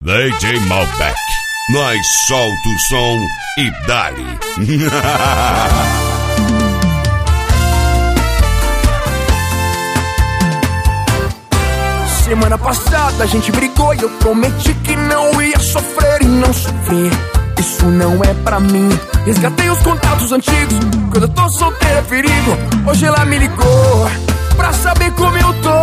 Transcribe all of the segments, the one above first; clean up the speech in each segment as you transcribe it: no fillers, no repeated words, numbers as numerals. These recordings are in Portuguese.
DJ Malbec. Nós solta o som e dá-lhe. Semana passada a gente brigou e eu prometi que não ia sofrer e não sofri. Isso não é pra mim. Resgatei os contatos antigos. Quando eu tô solteiro é perigo. Hoje ela me ligou pra saber como eu tô.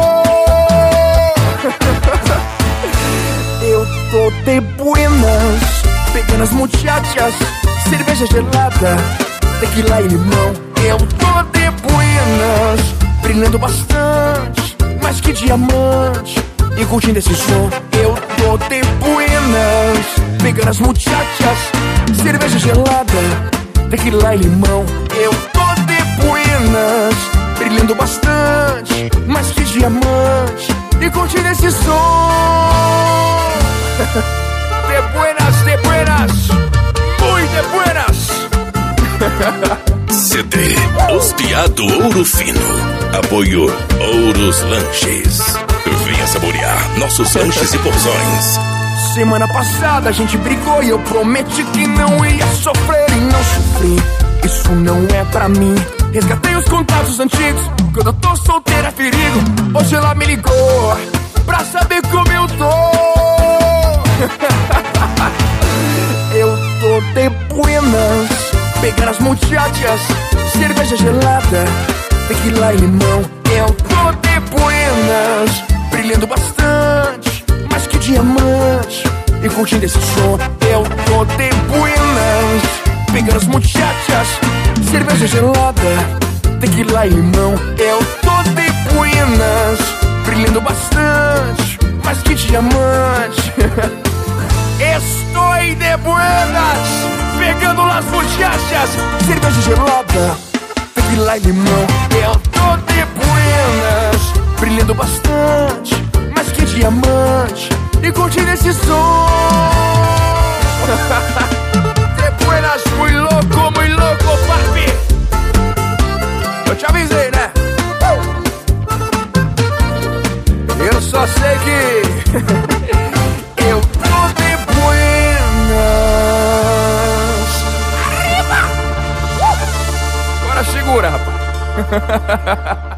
Eu tô de buenas, pegando as muchachas, cerveja gelada, tequila e limão. Eu tô de buenas, brilhando bastante, mais que diamante, e curtindo esse som. Eu tô de buenas, pegando as muchachas, cerveja gelada, tequila e limão. Eu tô de buenas, brilhando bastante, mais que diamante, e curtindo esse som. De buenas, muy de buenas. CD Ospiado Ouro Fino. Apoio Ouros Lanches. Venha saborear nossos lanches e porções. Semana passada a gente brigou e eu prometi que não ia sofrer e não sofri. Isso não é pra mim. Resgatei os contatos antigos. Quando eu tô solteiro é perigo. Hoje ela me ligou pra saber como eu tô. Eu tô de buenas, pegando as muchachas, cerveja gelada, tequila e limão. Eu tô de buenas, brilhando bastante, mais que diamante, e curtindo esse som. Eu tô de buenas, pegando as muchachas, cerveja gelada, tequila e limão. Eu tô de buenas, brilhando bastante, mais que diamante. Estou de buenas, pegando las muchachas, cerveja gelada, tequila e limão. Eu tô de buenas, brilhando bastante, mais que diamante, e curtindo esse som. De buenas, muy louco, papi. Eu te avisei, né? Eu só sei que eu tô de buenas. Arriba! Agora segura, rapaz.